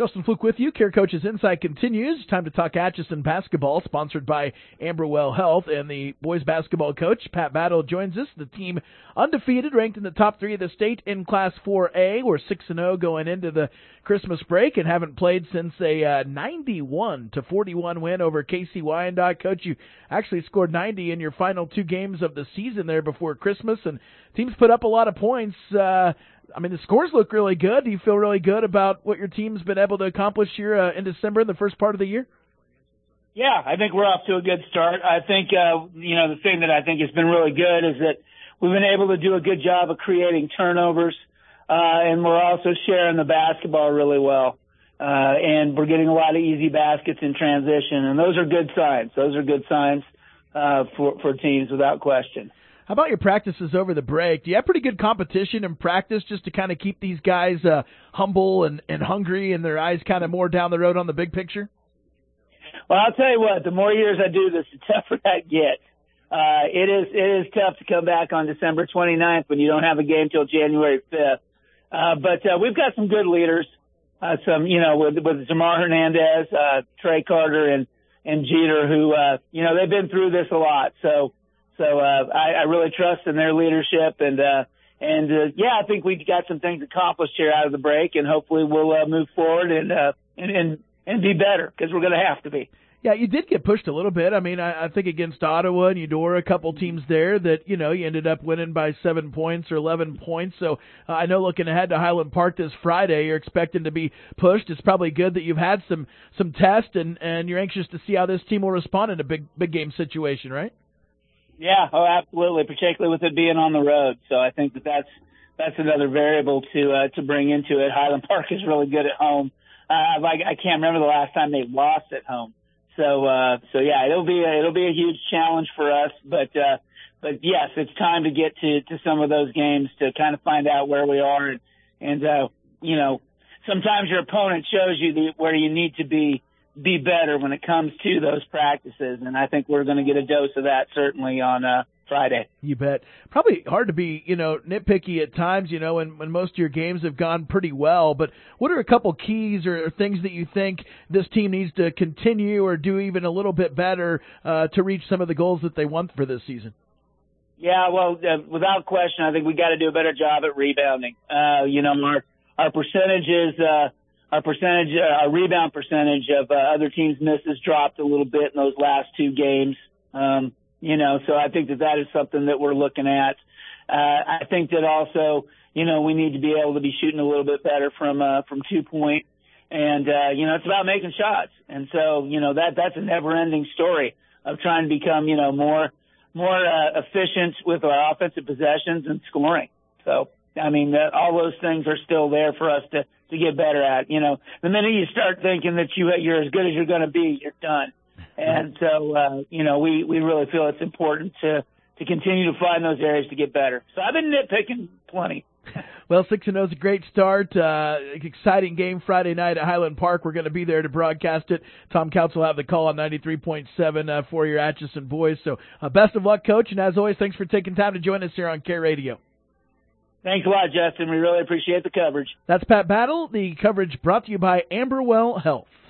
Justin Fluke with you. Care Coaches Insight continues. Time to talk Atchison basketball, sponsored by Amberwell Health. And the boys basketball coach, Pat Battle, joins us. The team undefeated, ranked in the top 3 of the state in Class 4A. We're 6-0 going into the Christmas break and haven't played since a 91-41 win over Casey Wyandotte. Coach, you actually scored 90 in your final 2 games of the season there before Christmas, and teams put up a lot of points. The scores look really good. Do you feel really good about what your team's been able to accomplish here in December in the first part of the year? Yeah, I think we're off to a good start. I think, the thing that I think has been really good is that we've been able to do a good job of creating turnovers, and we're also sharing the basketball really well. And we're getting a lot of easy baskets in transition, and those are good signs. Those are good signs for teams without question. How about your practices over the break? Do you have pretty good competition in practice just to kind of keep these guys humble and hungry and their eyes kind of more down the road on the big picture? Well, I'll tell you what, the more years I do this, the tougher that gets. It is tough to come back on December 29th when you don't have a game till January 5th. But we've got some good leaders, with Zamar Hernandez, Trey Carter, and Jeter, who, they've been through this a lot. So I really trust in their leadership, and I think we've got some things accomplished here out of the break, and hopefully we'll move forward and be better, because we're going to have to be. Yeah, you did get pushed a little bit. I think against Ottawa and Eudora, a couple teams there that, you ended up winning by 7 points or 11 points. So I know looking ahead to Highland Park this Friday, you're expecting to be pushed. It's probably good that you've had some tests, and you're anxious to see how this team will respond in a big game situation, right? Yeah, absolutely, particularly with it being on the road. So I think that's another variable to bring into it. Highland Park is really good at home. I can't remember the last time they lost at home. So yeah, it'll be a huge challenge for us. But yes, it's time to get to some of those games to kind of find out where we are, and sometimes your opponent shows you where you need to be better when it comes to those practices, and I think we're going to get a dose of that certainly on Friday. You bet. Probably hard to be, nitpicky at times, when most of your games have gone pretty well, but what are a couple keys or things that you think this team needs to continue or do even a little bit better to reach some of the goals that they want for this season? Yeah, well, without question, I think we got to do a better job at rebounding. Our percentages, our rebound percentage of other teams' misses dropped a little bit in those last 2 games. So I think that is something that we're looking at. I think that also, we need to be able to be shooting a little bit better from 2-point. And, it's about making shots. And so, that's a never-ending story of trying to become, more efficient with our offensive possessions and scoring. So, all those things are still there for us to get better at. The minute you start thinking that you're as good as you're going to be, you're done. And so, we really feel it's important to continue to find those areas to get better. So I've been nitpicking plenty. Well, 6-0 is a great start. Exciting game Friday night at Highland Park. We're going to be there to broadcast it. Tom Council will have the call on 93.7 for your Atchison boys. So best of luck, Coach. And as always, thanks for taking time to join us here on Care Radio. Thanks a lot, Justin. We really appreciate the coverage. That's Pat Battle. The coverage brought to you by Amberwell Health.